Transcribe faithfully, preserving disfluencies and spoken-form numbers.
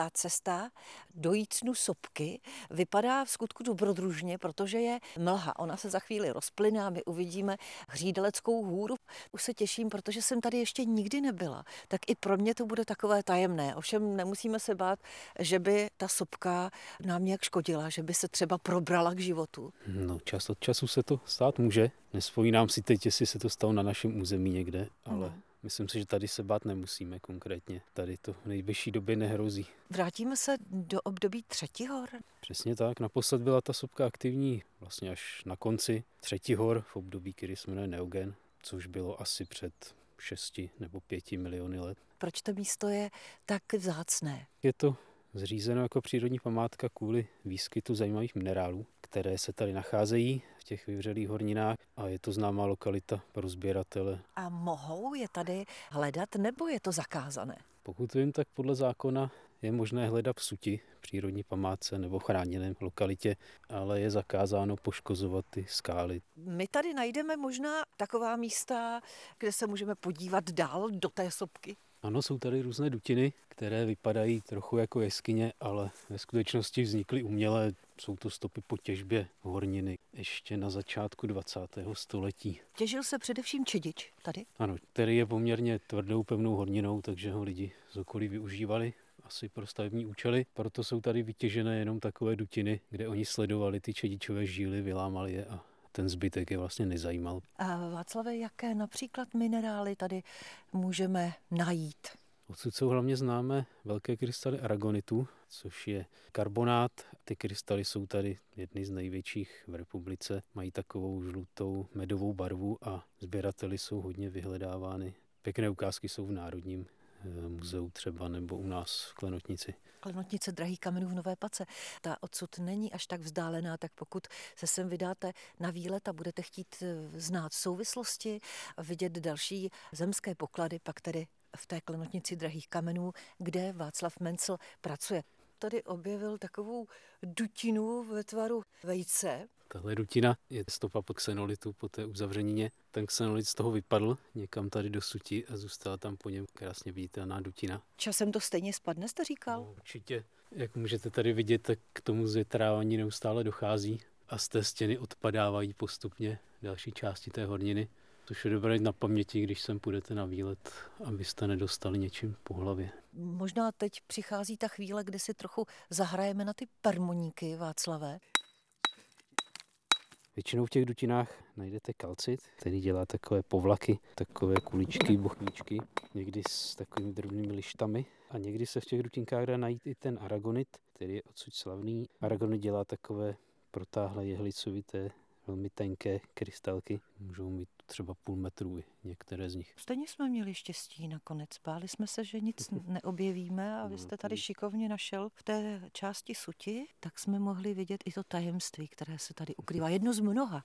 ta cesta do Jícnu sopky vypadá v skutku dobrodružně, protože je mlha. Ona se za chvíli rozplyne a my uvidíme Hřídeleckou hůru. Už se těším, protože jsem tady ještě nikdy nebyla. Tak i pro mě to bude takové tajemné. Ovšem nemusíme se bát, že by ta sopka nám nějak škodila, že by se třeba probrala k životu. No, čas od času se to stát může. Nespomínám si teď, jestli se to stalo na našem území někde, ale Hmm. myslím si, že tady se bát nemusíme konkrétně. Tady to v nejbližší době nehrozí. Vrátíme se do období Třetihor. Přesně tak. Naposled byla ta sopka aktivní vlastně až na konci Třetihor v období, který se jmenuje Neogen, což bylo asi před šesti nebo pěti miliony let. Proč to místo je tak vzácné? Je to zřízeno jako přírodní památka kvůli výskytu zajímavých minerálů, které se tady nacházejí v těch vyvřelých horninách a je to známá lokalita pro sběratele. A mohou je tady hledat, nebo je to zakázané? Pokud vím, tak podle zákona je možné hledat v Suti, přírodní památce nebo chráněném lokalitě, ale je zakázáno poškozovat ty skály. My tady najdeme možná taková místa, kde se můžeme podívat dál do té sopky. Ano, jsou tady různé dutiny, které vypadají trochu jako jeskyně, ale ve skutečnosti vznikly uměle. Jsou to stopy po těžbě horniny ještě na začátku dvacátého století. Těžil se především čedič tady. Ano, který je poměrně tvrdou, pevnou horninou, takže ho lidi z okolí využívali asi pro stavební účely. Proto jsou tady vytěžené jenom takové dutiny, kde oni sledovali ty čedičové žíly, vylámali je a ten zbytek je vlastně nezajímal. A Václave, jaké například minerály tady můžeme najít? Odsud jsou hlavně známé velké krystaly aragonitu, což je karbonát. Ty krystaly jsou tady jedny z největších v republice. Mají takovou žlutou medovou barvu a sběrateli jsou hodně vyhledávány. Pěkné ukázky jsou v Národním muzeu třeba nebo u nás v Klenotnici. Klenotnice drahých kamenů v Nové Pace. Ta odsud není až tak vzdálená, tak pokud se sem vydáte na výlet a budete chtít znát souvislosti, vidět další zemské poklady, pak tedy v té Klenotnici drahých kamenů, kde Václav Mencl pracuje. Tady objevil takovou dutinu ve tvaru vejce. Tahle dutina je stopa po xenolitu, po té uzavřenině. Ten xenolit z toho vypadl někam tady do Suti a zůstala tam po něm krásně viditelná dutina. Časem to stejně spadne, jste říkal? No, určitě. Jak můžete tady vidět, tak k tomu zvětrávání neustále dochází a z té stěny odpadávají postupně další části té horniny. Což je dobré na paměti, když sem půjdete na výlet, abyste nedostali něčím po hlavě. Možná teď přichází ta chvíle, kdy si trochu zahrajeme na ty permoníky, Václavé. Většinou v těch dutinách najdete kalcit, který dělá takové povlaky, takové kuličky, bochníčky, někdy s takovými drobnými lištami. A někdy se v těch dutinkách dá najít i ten aragonit, který je odsud slavný. Aragonit dělá takové protáhlé jehlicovité, velmi tenké krystalky. Můžou mít třeba půl metru i některé z nich. Stejně jsme měli štěstí nakonec. Báli jsme se, že nic neobjevíme a vy jste tady šikovně našel v té části Suti, tak jsme mohli vidět i to tajemství, které se tady ukrývá. Jedno z mnoha.